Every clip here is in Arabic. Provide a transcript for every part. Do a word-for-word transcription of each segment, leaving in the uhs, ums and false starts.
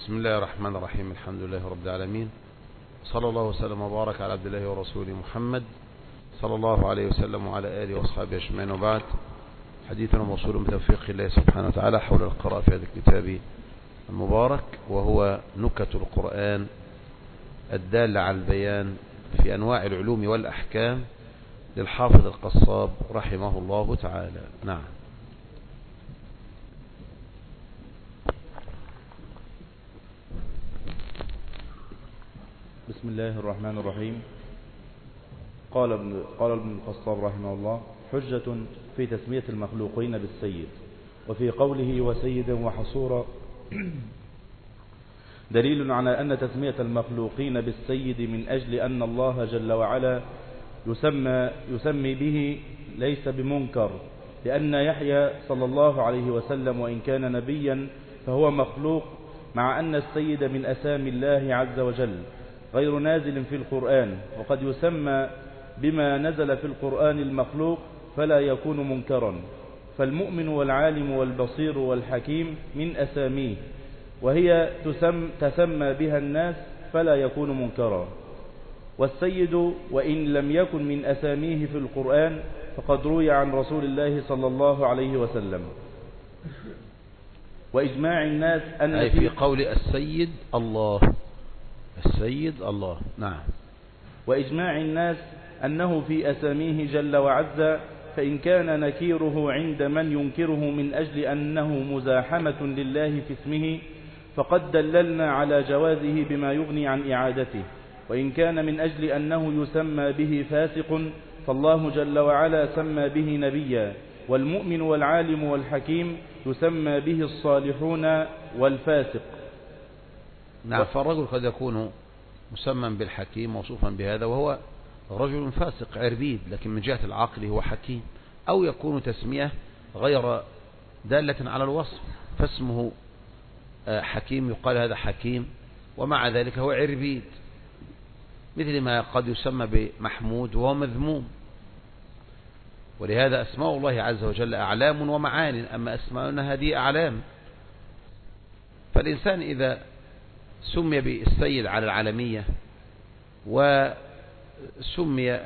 بسم الله الرحمن الرحيم. الحمد لله رب العالمين، صلى الله وسلم وبارك على عبد الله ورسوله محمد صلى الله عليه وسلم وعلى آله وأصحابه أجمعين، وبعد. حديثنا موصول بتوفيق الله سبحانه وتعالى حول القراءة في هذا الكتاب المبارك، وهو نكت القرآن الدالة على البيان في أنواع العلوم والأحكام للحافظ القصاب رحمه الله تعالى. نعم. بسم الله الرحمن الرحيم. قال ابن قال ابن القصاب رحمه الله: حجة في تسمية المخلوقين بالسيد، وفي قوله وسيدا وحصورا دليل على أن تسمية المخلوقين بالسيد من أجل أن الله جل وعلا يسمى, يسمي به ليس بمنكر، لأن يحيى صلى الله عليه وسلم وإن كان نبيا فهو مخلوق، مع أن السيد من أسامي الله عز وجل غير نازل في القرآن، وقد يسمى بما نزل في القرآن المخلوق فلا يكون منكرا. فالمؤمن والعالم والبصير والحكيم من أساميه، وهي تسم تسمى بها الناس فلا يكون منكرا. والسيد وإن لم يكن من أساميه في القرآن فقد روي عن رسول الله صلى الله عليه وسلم. وإجماع الناس أن أي في قول السيد الله، السيد الله. نعم. وإجماع الناس أنه في أساميه جل وعز، فإن كان نكيره عند من ينكره من أجل أنه مزاحمة لله في اسمه فقد دللنا على جوازه بما يغني عن إعادته. وإن كان من أجل أنه يسمى به فاسق فالله جل وعلا سمى به نبيا، والمؤمن والعالم والحكيم يسمى به الصالحون والفاسق. نعم. فالرجل قد يكون مسمى بالحكيم موصوفا بهذا وهو رجل فاسق عربيد، لكن من جهة العقل هو حكيم، أو يكون تسمية غير دالة على الوصف، فاسمه حكيم يقال هذا حكيم ومع ذلك هو عربيد، مثل ما قد يسمى بمحمود وهو مذموم. ولهذا أسماء الله عز وجل أعلام ومعان، أما أسماؤنا هذه أعلام. فالإنسان إذا سمي بالسيد على العالمية وسمي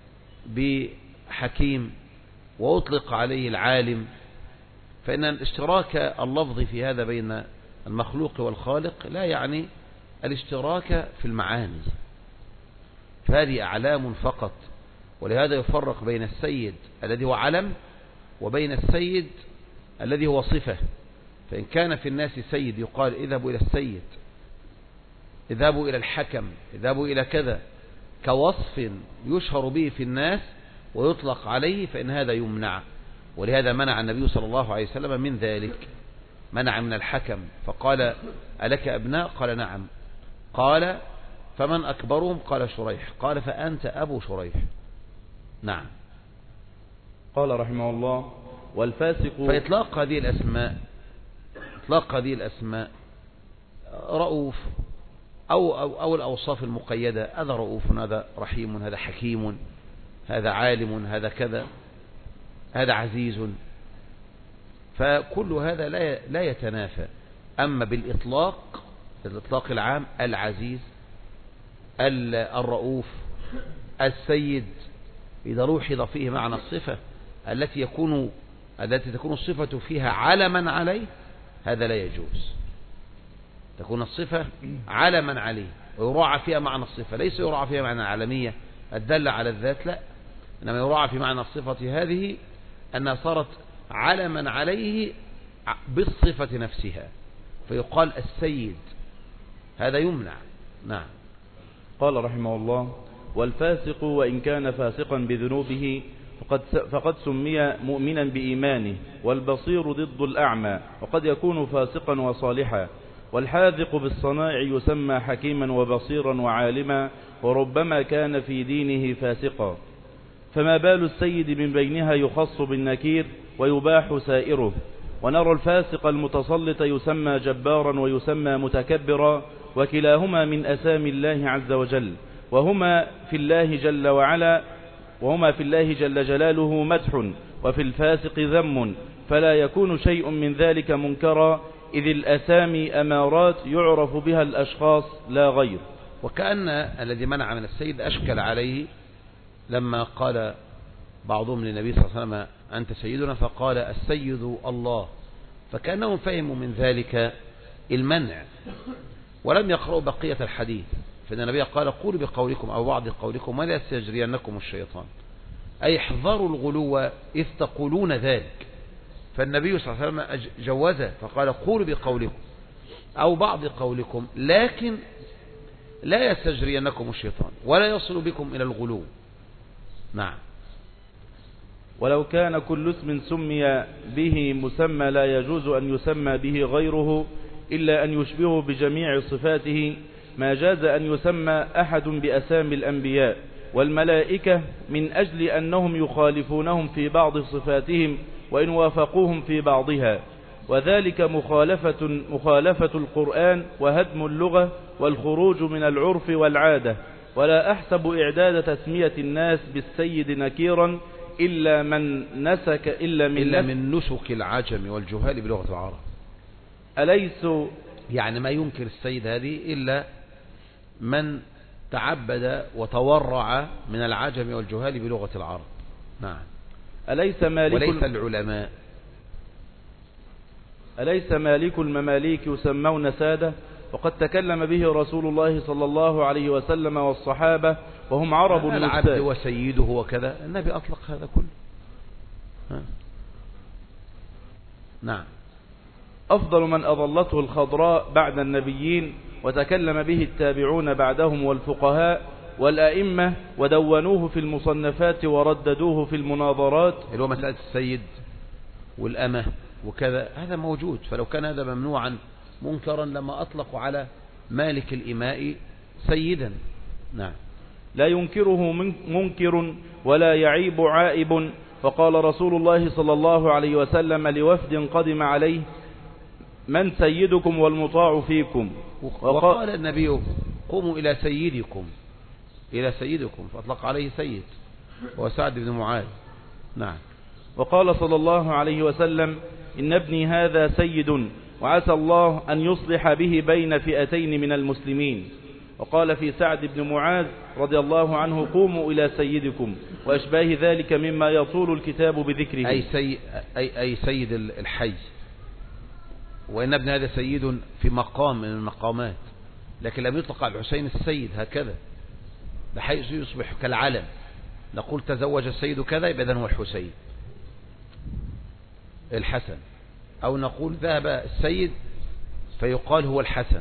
بحكيم وأطلق عليه العالم، فإن الاشتراك اللفظي في هذا بين المخلوق والخالق لا يعني الاشتراك في المعاني، فهذه أعلام فقط. ولهذا يفرق بين السيد الذي هو علم وبين السيد الذي هو صفة. فإن كان في الناس سيد يقال اذهبوا إلى السيد، اذهبوا إلى الحكم، اذهبوا إلى كذا، كوصف يشهر به في الناس ويطلق عليه، فإن هذا يمنع. ولهذا منع النبي صلى الله عليه وسلم من ذلك، منع من الحكم فقال ألك أبناء؟ قال نعم. قال فمن أكبرهم؟ قال شريح. قال فأنت أبو شريح. نعم. قال رحمه الله: والفاسق. فإطلاق هذه الأسماء إطلاق هذه الأسماء رؤوف أو, أو, أو الأوصاف المقيدة، هذا رؤوف، هذا رحيم، هذا حكيم، هذا عالم، هذا كذا، هذا عزيز، فكل هذا لا لا يتنافى. أما بالإطلاق الإطلاق العام، العزيز، الرؤوف، السيد، إذا لوحظ فيه معنى الصفة التي يكون التي تكون الصفة فيها علما عليه، هذا لا يجوز. تكون الصفة علما عليه ويراعى فيها معنى الصفة، ليس يراعى فيها معنى العالمية الدالة على الذات، لا، إنما يراعى في معنى الصفة هذه أنها صارت علما عليه بالصفة نفسها، فيقال السيد، هذا يمنع. نعم. قال رحمه الله: والفاسق وإن كان فاسقا بذنوبه فقد, فقد سمي مؤمنا بإيمانه، والبصير ضد الأعمى، وقد يكون فاسقا وصالحا. والحاذق بالصنائع يسمى حكيما وبصيرا وعالما، وربما كان في دينه فاسقا. فما بال السيد من بينها يخص بالنكير ويباح سائره. ونرى الفاسق المتسلط يسمى جبارا ويسمى متكبرا، وكلاهما من أسامي الله عز وجل، وهما في الله جل وعلا وهما في الله جل جلاله مدح، وفي الفاسق ذم، فلا يكون شيء من ذلك منكرا إذ الأسامي أمارات يعرف بها الأشخاص لا غير. وكأن الذي منع من السيد أشكل عليه لما قال بعضهم للنبي صلى الله عليه وسلم أنت سيدنا، فقال السيد الله، فكأنهم فهموا من ذلك المنع ولم يقرأوا بقية الحديث. فإن النبي قال قولوا بقولكم أو بعض قولكم ولا يستجرينكم الشيطان، أي احذروا الغلو إذ تقولون ذلك. فالنبي صلى الله عليه وسلم جوزه فقال قولوا بقولكم أو بعض قولكم، لكن لا يستجرينكم الشيطان ولا يصل بكم إلى الغلو. نعم. ولو كان كل اسم سمي به مسمى لا يجوز أن يسمى به غيره إلا أن يشبهه بجميع صفاته، ما جاز أن يسمى أحد بأسامي الأنبياء والملائكة من أجل أنهم يخالفونهم في بعض صفاتهم وإن وافقوهم في بعضها، وذلك مخالفة, مخالفة القرآن وهدم اللغة والخروج من العرف والعادة. ولا أحسب إعداد تسمية الناس بالسيد نكيرا إلا من نسك إلا من, إلا من نسك العجم والجهال بلغة العرب. أليس يعني ما ينكر السيد هذه إلا من تعبد وتورع من العجم والجهال بلغة العرب. نعم. أليس مالك وليس العلماء. أليس مالك المماليك يسمون سادة؟ وقد تكلم به رسول الله صلى الله عليه وسلم والصحابة وهم عرب العبد وسيده وكذا، النبي أطلق هذا كله. ها. نعم. أفضل من أضلته الخضراء بعد النبيين وتكلم به التابعون بعدهم والفقهاء والأئمة ودونوه في المصنفات ورددوه في المناظرات، اللي هو مسألة السيد والأمة وكذا، هذا موجود. فلو كان هذا ممنوعا منكرا لما أطلقوا على مالك الإماء سيدا. نعم. لا ينكره منكر ولا يعيب عائب. فقال رسول الله صلى الله عليه وسلم لوفد قدم عليه من سيدكم والمطاع فيكم؟ وقال النبي قوموا إلى سيدكم إلى سيدكم فأطلق عليه سيد هو سعد بن معاذ. نعم. وقال صلى الله عليه وسلم إن ابني هذا سيد وعسى الله أن يصلح به بين فئتين من المسلمين. وقال في سعد بن معاذ رضي الله عنه قوموا إلى سيدكم وأشباه ذلك مما يطول الكتاب بذكره، أي, سي أي, أي سيد الحي. وإن ابن هذا سيد في مقام من المقامات، لكن لم يطلق على الحسين السيد هكذا بحيث يصبح كالعلم، نقول تزوج السيد كذا يبقى هو الحسين الحسن، أو نقول ذهب السيد فيقال هو الحسن،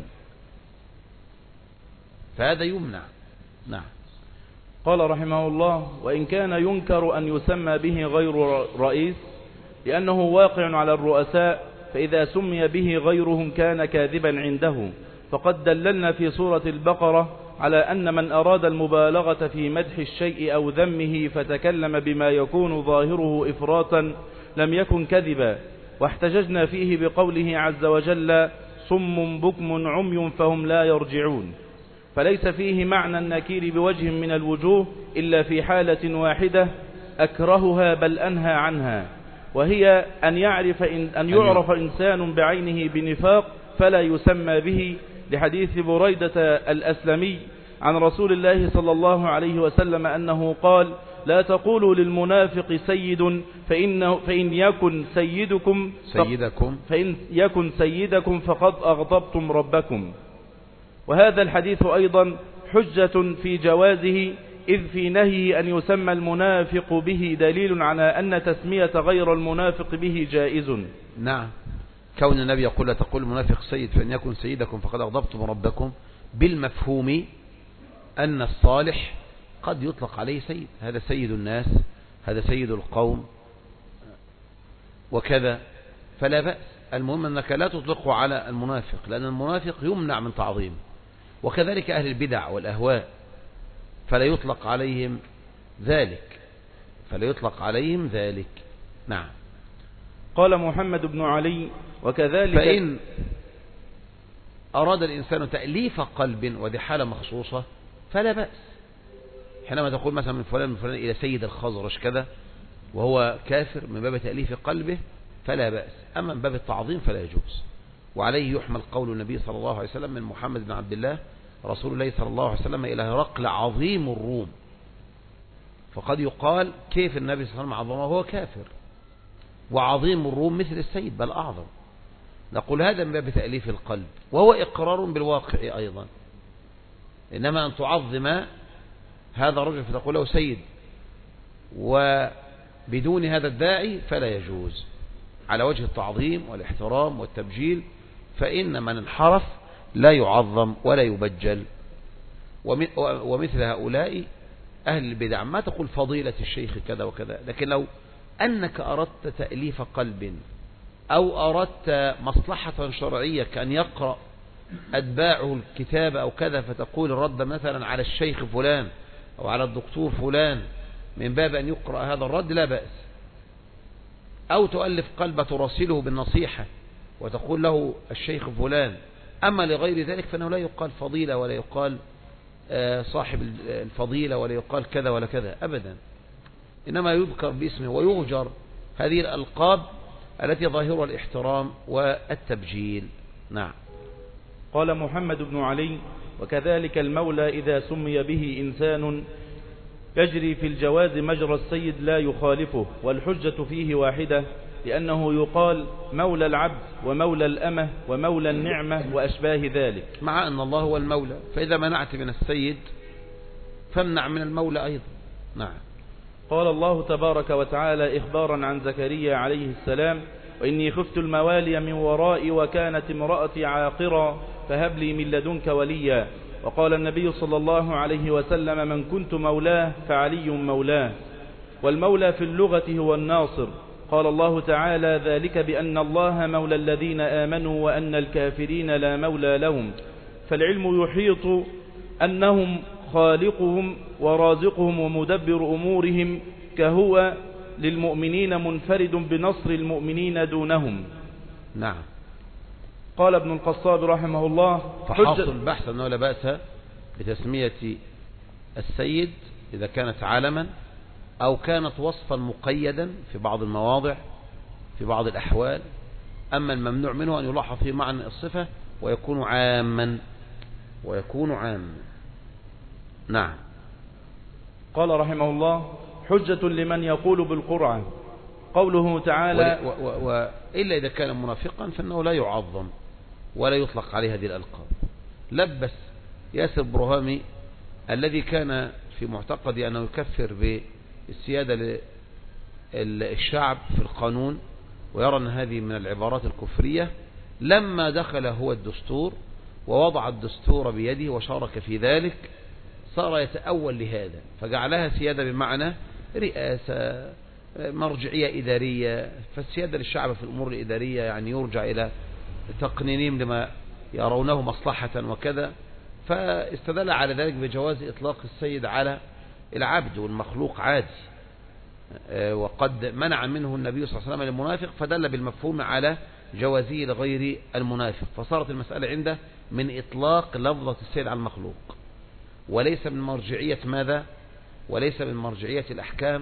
فهذا يمنع. نعم. قال رحمه الله وإن كان ينكر أن يسمى به غير رئيس لأنه واقع على الرؤساء، فإذا سمي به غيرهم كان كاذبا عنده. فقد دللنا في سورة البقرة على أن من أراد المبالغة في مدح الشيء أو ذمه فتكلم بما يكون ظاهره إفراطا لم يكن كذبا، واحتججنا فيه بقوله عز وجل صم بكم عمي فهم لا يرجعون. فليس فيه معنى النكير بوجه من الوجوه إلا في حالة واحدة أكرهها بل أنهى عنها، وهي أن يعرف إن أن يعرف إنسان بعينه بنفاق فلا يسمى به، لحديث بريدة الأسلمي عن رسول الله صلى الله عليه وسلم أنه قال لا تقولوا للمنافق سيد فإن, فإن يكن سيدكم سيدكم فإن يكن سيدكم فقد أغضبتم ربكم. وهذا الحديث أيضا حجة في جوازه، إذ في نهيه أن يسمى المنافق به دليل على أن تسمية غير المنافق به جائز. نعم. كون النبي يقول لا تقول المنافق سيد فإن يكن سيدكم فقد أغضبتم ربكم، بالمفهوم أن الصالح قد يطلق عليه سيد، هذا سيد الناس، هذا سيد القوم وكذا، فلا بأس. المهم أنك لا تطلقه على المنافق، لأن المنافق يمنع من تعظيمه، وكذلك أهل البدع والأهواء فلا يطلق عليهم ذلك فلا يطلق عليهم ذلك. نعم. قال محمد بن علي وكذلك فإن أراد الإنسان تأليف قلب وذي حالة مخصوصة فلا بأس. حينما تقول مثلا من فلان من فلان إلى سيد الخزرج كذا وهو كافر من باب تأليف قلبه فلا بأس، أما من باب التعظيم فلا يجوز. وعليه يحمل قول النبي صلى الله عليه وسلم من محمد بن عبد الله رسول الله صلى الله عليه وسلم إلى هرقل عظيم الروم. فقد يقال كيف النبي صلى الله عليه وسلم عظمه وهو كافر، وعظيم الروم مثل السيد بل أعظم. نقول هذا من باب تأليف القلب، وهو إقرار بالواقع أيضا. إنما أن تعظم هذا الرجل فتقول له سيد وبدون هذا الداعي فلا يجوز على وجه التعظيم والاحترام والتبجيل، فإن من انحرف لا يعظم ولا يبجل. ومثل هؤلاء أهل البدع ما تقول فضيلة الشيخ كذا وكذا، لكن لو أنك أردت تأليف قلب أو أردت مصلحة شرعية كأن يقرأ أتباعه الكتاب أو كذا، فتقول الرد مثلا على الشيخ فلان أو على الدكتور فلان من باب أن يقرأ هذا الرد لا بأس، أو تؤلف قلب تراسله بالنصيحة وتقول له الشيخ فلان. أما لغير ذلك فإنه لا يقال فضيلة ولا يقال صاحب الفضيلة ولا يقال كذا ولا كذا أبدا، إنما يذكر باسمه ويغجر هذه الألقاب التي ظاهرها الاحترام والتبجيل. نعم. قال محمد بن علي: وكذلك المولى إذا سمي به إنسان يجري في الجواز مجرى السيد لا يخالفه، والحجة فيه واحدة، لأنه يقال مولى العبد ومولى الأمة ومولى النعمة وأشباه ذلك، مع أن الله هو المولى، فإذا منعت من السيد فامنع من المولى أيضا. نعم. قال الله تبارك وتعالى إخبارا عن زكريا عليه السلام: وإني خفت الموالي من ورائي وكانت امرأتي عاقرا فهب لي من لدنك وليا. وقال النبي صلى الله عليه وسلم: من كنت مولاه فعلي مولاه. والمولى في اللغة هو الناصر. قال الله تعالى: ذلك بأن الله مولى الذين آمنوا وأن الكافرين لا مولى لهم. فالعلم يحيط أنهم خالقهم ورازقهم ومدبر أمورهم، كهو للمؤمنين منفرد بنصر المؤمنين دونهم. نعم. قال ابن القصاب رحمه الله: فحاصل البحث أنه لا بأس بتسمية السيد إذا كانت عالما أو كانت وصفا مقيدا في بعض المواضع في بعض الأحوال. أما الممنوع منه أن يلاحظ في معنى الصفة ويكون عاما ويكون عاما. نعم. قال رحمه الله: حجة لمن يقول بالقرعة قوله تعالى: وإلا إذا كان منافقا فإنه لا يعظم ولا يطلق عليه هذه الألقاب. لبس ياسر برهامي الذي كان في معتقد أنه يكفر بالسيادة للشعب في القانون ويرى أن هذه من العبارات الكفرية، لما دخل هو الدستور ووضع الدستور بيده وشارك في ذلك صار يتأول لهذا فجعلها سيادة بمعنى رئاسة مرجعية إدارية. فالسيادة للشعب في الأمور الإدارية يعني يرجع إلى تقنينهم لما يرونه مصلحة وكذا، فاستدل على ذلك بجواز إطلاق السيد على العبد والمخلوق عادي، وقد منع منه النبي صلى الله عليه وسلم المنافق فدل بالمفهوم على جوازه لغير المنافق، فصارت المسألة عنده من إطلاق لفظة السيد على المخلوق وليس من مرجعية ماذا وليس من مرجعية الأحكام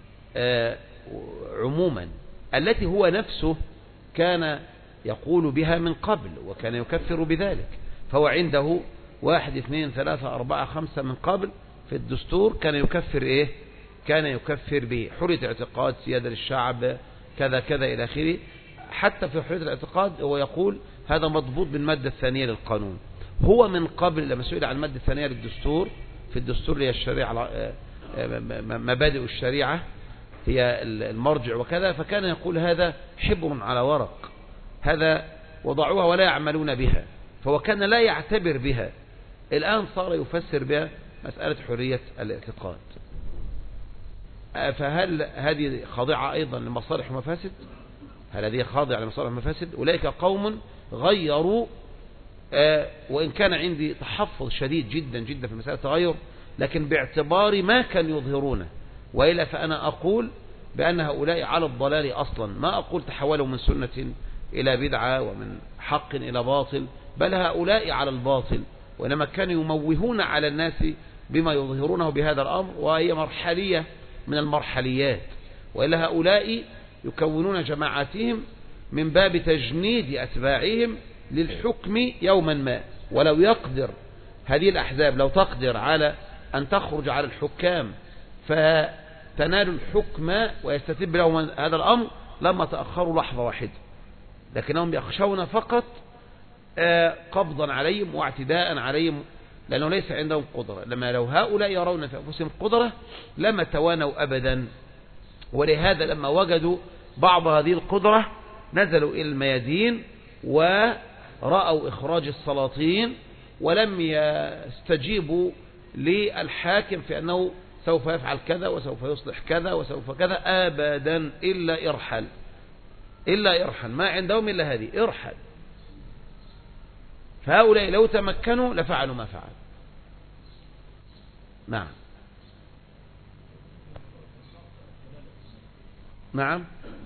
عموما التي هو نفسه كان يقول بها من قبل وكان يكفر بذلك. فهو عنده واحد اثنين ثلاثة أربعة خمسة من قبل في الدستور كان يكفر إيه كان يكفر به حرية اعتقاد، سيادة للشعب، كذا كذا إلى آخره. حتى في حرية الاعتقاد هو يقول هذا مضبوط بالمادة الثانية للقانون. هو من قبل لما سئل عن المادة الثانية للدستور في الدستور هي الشريعة مبادئ الشريعة هي المرجع وكذا، فكان يقول هذا حبر على ورق، هذا وضعوها ولا يعملون بها، فهو كان لا يعتبر بها. الآن صار يفسر بها مسألة حرية الاعتقاد. فهل هذه خاضعة أيضا لمصالح ومفاسد؟ هل هذه خاضعة لمصالح ومفاسد؟ أولئك قوم غيروا، وإن كان عندي تحفظ شديد جدا جدا في مسألة التغير، لكن باعتبار ما كان يظهرونه، وإلا فأنا أقول بأن هؤلاء على الضلال أصلا، ما أقول تحولوا من سنة إلى بدعة ومن حق إلى باطل، بل هؤلاء على الباطل، وإنما كانوا يموهون على الناس بما يظهرونه بهذا الأمر، وهي مرحلية من المرحليات. وإلا هؤلاء يكونون جماعاتهم من باب تجنيد أتباعهم للحكم يوما ما. ولو يقدر هذه الأحزاب لو تقدر على أن تخرج على الحكام فتنال الحكم ويستتب لهم هذا الأمر لما تأخروا لحظة واحدة، لكنهم يخشون فقط قبضا عليهم واعتداء عليهم، لأنه ليس عندهم قدرة. لما لو هؤلاء يرون في أنفسهم قدرة لما توانوا أبدا. ولهذا لما وجدوا بعض هذه القدرة نزلوا إلى الميادين ورأوا إخراج السلاطين، ولم يستجيبوا للحاكم في أنه سوف يفعل كذا وسوف يصلح كذا وسوف كذا أبدا، إلا إرحل إلا إرحل، ما عندهم إلا هذه إرحل. فهؤلاء لو تمكنوا لفعلوا ما فعل. نعم نعم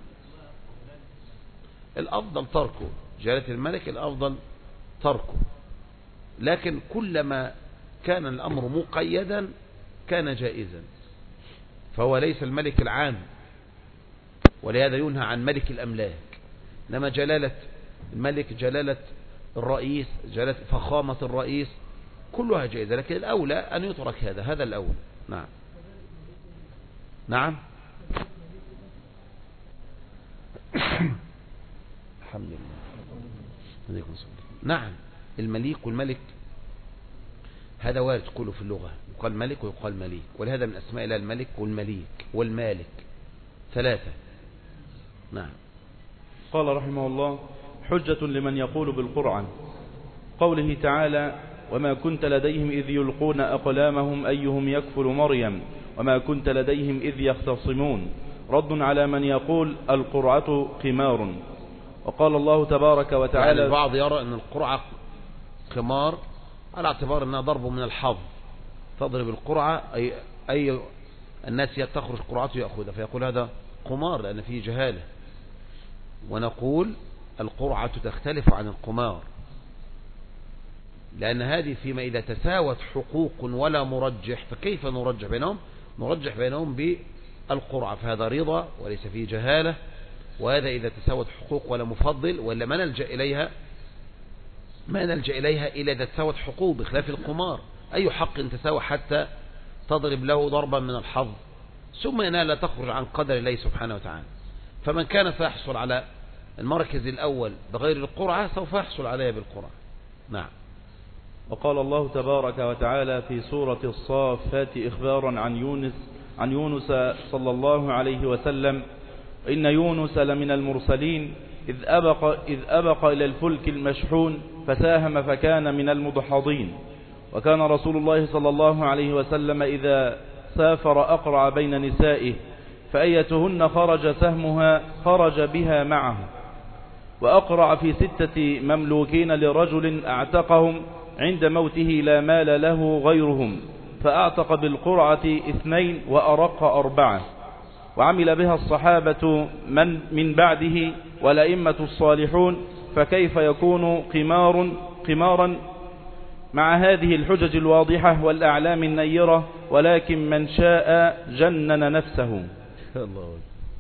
الأفضل تركه، جلالة الملك الأفضل تركه، لكن كلما كان الأمر مقيدا كان جائزا، فهو ليس الملك العام، ولهذا ينهى عن ملك الأملاك. إنما جلالة الملك، جلالة الرئيس، جلالة فخامة الرئيس كلها جائزة، لكن الأولى أن يترك هذا هذا الأول. نعم نعم الحمد لله. نعم المليك والملك هذا وارد كله في اللغة، يقال ملك ويقال مليك، ولهذا من أسماء الله الملك والمليك والمالك ثلاثة. نعم. قال رحمه الله: حجة لمن يقول بالقرآن، قوله تعالى: وما كنت لديهم إذ يلقون أقلامهم أيهم يكفل مريم وما كنت لديهم إذ يختصمون، رد على من يقول القرعة قمار. وقال الله تبارك وتعالى: يعني البعض يرى أن القرعة قمار على اعتبار أنها ضرب من الحظ، تضرب القرعة أي, أي الناس تخرج قرعته يأخذها، فيقول هذا قمار لأن فيه جهالة. ونقول القرعة تختلف عن القمار، لأن هذه فيما إذا تساوت حقوق ولا مرجح، فكيف نرجح بينهم؟ نرجح بينهم بالقرعة، فهذا رضا وليس فيه جهالة. وهذا إذا تساوت حقوق ولا مفضل، ولا ما نلجأ إليها ما نلجأ إليها إلا إذا تساوت حقوق، بخلاف القمار أي حق تساوى حتى تضرب له ضربا من الحظ ثم إنها لا تخرج عن قدر الله سبحانه وتعالى. فمن كان سيحصل على المركز الأول بغير القرعة سوف يحصل عليها بالقرعة. نعم. وقال الله تبارك وتعالى في سورة الصافات إخبارا عن يونس عن يونس صلى الله عليه وسلم: إن يونس لمن المرسلين إذ أبق, إذ أبق إلى الفلك المشحون فساهم فكان من المدحضين. وكان رسول الله صلى الله عليه وسلم إذا سافر أقرع بين نسائه، فأيتهن خرج سهمها خرج بها معه. وأقرع في ستة مملوكين لرجل أعتقهم عند موته لا مال له غيرهم، فأعتق بالقرعة اثنين وأرق أربعة. وعمل بها الصحابة من من بعده والأئمة الصالحون، فكيف يكون قمار قمارا مع هذه الحجج الواضحة والأعلام النيرة؟ ولكن من شاء جنن نفسه. الله.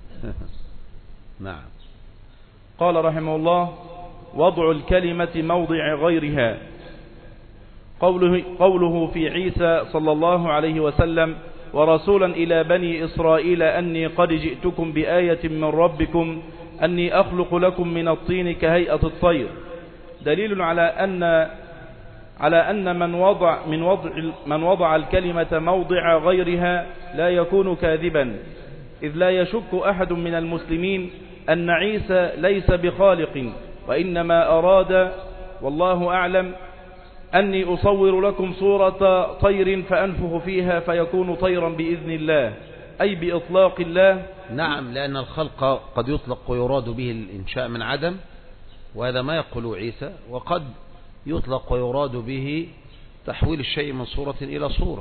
نعم. قال رحمه الله: وضع الكلمة موضع غيرها، قوله, قوله في عيسى صلى الله عليه وسلم: ورسولا إلى بني إسرائيل أني قد جئتكم بآية من ربكم أني أخلق لكم من الطين كهيئة الطير، دليل على أن على أن من وضع من وضع من وضع الكلمة موضع غيرها لا يكون كاذبا، إذ لا يشك أحد من المسلمين أن عيسى ليس بخالق، وإنما أراد والله أعلم أني أصور لكم صورة طير فأنفخ فيها فيكون طيرا بإذن الله، أي بإطلاق الله. نعم، لأن الخلق قد يطلق ويراد به الإنشاء من عدم، وهذا ما يقول عيسى، وقد يطلق ويراد به تحويل الشيء من صورة إلى صورة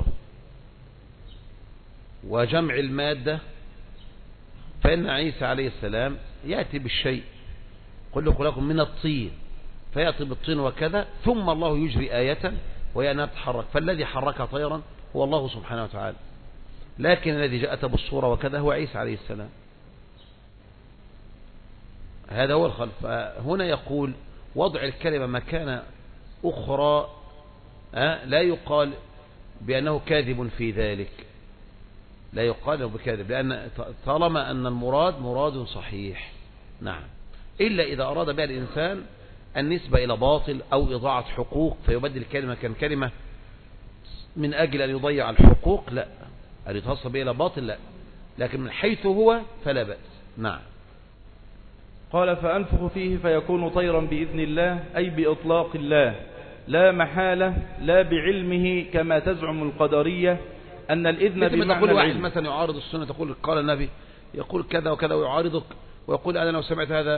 وجمع المادة. فإن عيسى عليه السلام يأتي بالشيء، قل لكم من الطين، فيأتي بالطين وكذا، ثم الله يجري آية وهي أنها تتحرك، فالذي حركها طيرا هو الله سبحانه وتعالى، لكن الذي جاءت بالصورة وكذا هو عيسى عليه السلام. هذا هو الخلق. فهنا يقول: وضع الكلمة مكان أخرى لا يقال بأنه كاذب في ذلك، لا يقال له بكاذب، لأن طالما أن المراد مراد صحيح. نعم، إلا إذا أراد بها الإنسان النسبة إلى باطل أو إضاعة حقوق فيبدل الكلمة كان كلمة من أجل أن يضيع الحقوق، لا، أن يتصل بها إلى باطل لا، لكن من حيث هو فلا بأس. نعم. قال فأنفخ فيه فيكون طيرا بإذن الله، أي بإطلاق الله لا محالة، لا بعلمه كما تزعم القدرية أن الإذن بمعنى تقول واحد العلم. مثلا يعارض السنة، تقول قال النبي، يقول كذا وكذا ويعارضك ويقول أنا لو سمعت هذا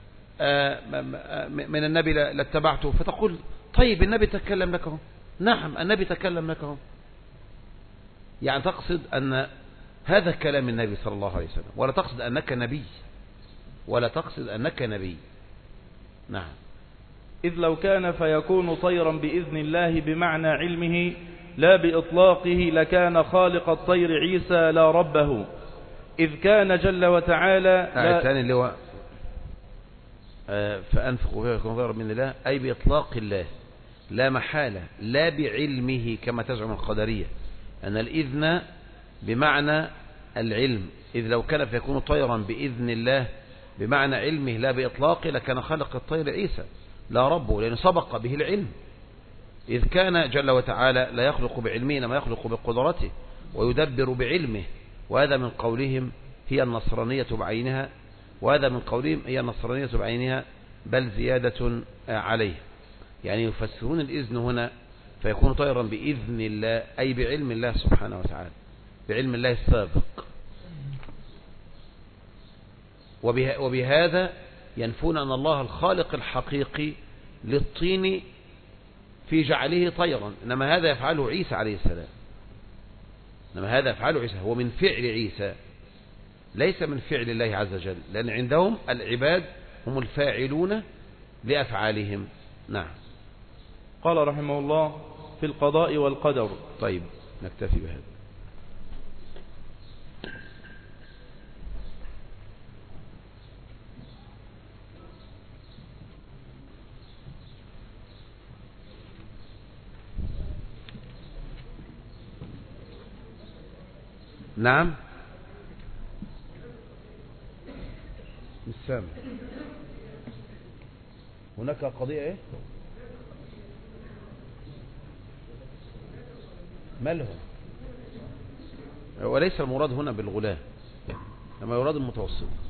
من النبي لاتبعته، فتقول طيب النبي تكلم لك اهو. نعم النبي تكلم لك اهو، يعني تقصد أن هذا كلام النبي صلى الله عليه وسلم، ولا تقصد أنك نبي، ولا تقصد أنك نبي. نعم. إذ لو كان فيكون طيرا بإذن الله بمعنى علمه لا بإطلاقه لكان خالق الطير عيسى لا ربه، إذ كان جل وتعالى لا الثاني اللي هو فأنفقوا فيه يكون طيرا بإذن الله، أي بإطلاق الله لا محالة، لا بعلمه كما تزعم القدرية أن الإذن بمعنى العلم، إذ لو كان فيكون طيرا بإذن الله بمعنى علمه لا بإطلاقه لكان خلق الطير عيسى لا ربه، لأنه سبق به العلم. إذ كان جل وتعالى لا يخلق بعلمه إنما يخلق بقدرته ويدبر بعلمه، وهذا من قولهم هي النصرانية بعينها، وهذا من قولهم هي النصرانية بعينها بل زيادة عليه، يعني يفسرون الإذن هنا فيكون طيرا بإذن الله أي بعلم الله سبحانه وتعالى، بعلم الله السابق. وبهذا ينفون أن الله الخالق الحقيقي للطين في جعله طيرا، إنما هذا يفعله عيسى عليه السلام، إنما هذا يفعله عيسى، هو من فعل عيسى ليس من فعل الله عز وجل، لأن عندهم العباد هم الفاعلون لأفعالهم. نعم. قال رحمه الله في القضاء والقدر. طيب نكتفي بهذا. نعم مش سامع. هناك قضية ايه مالهم، وليس المراد هنا بالغلام، لما يراد المتوسط.